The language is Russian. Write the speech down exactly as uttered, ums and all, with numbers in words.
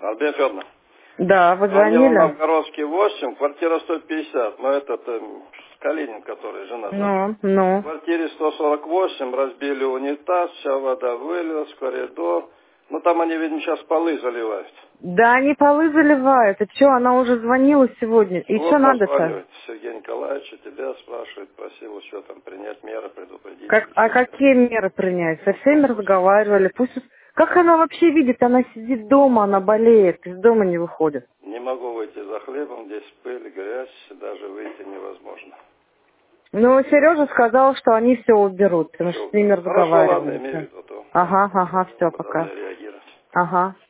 Альбина Федоровна. Да, вы звонили? Звонила Новгородский восемь, квартира сто пятьдесят. Но этот э, Калинин, который жена. Ну, ну. В квартире сто сорок восемь разбили унитаз, вся вода вылилась в коридор. Ну там они, видимо, сейчас полы заливают. Да, они полы заливают. И что, она уже звонила сегодня. И Вот что надо-то? названивает Сергей Николаевич, тебя спрашивает, просил еще там принять меры, предупредить. Как, а какие меры принять? Со всеми разговаривали. Пусть... Как она вообще видит? Она сидит дома, она болеет, из дома не выходит. Не могу выйти за хлебом, здесь пыль, грязь, даже выйти невозможно. Ну, Сережа сказал, что они все уберут, потому что с ними Хорошо, ладно, разговаривали. имею в виду. То Ага, ага, все, мы пока. должны реагировать. Ага.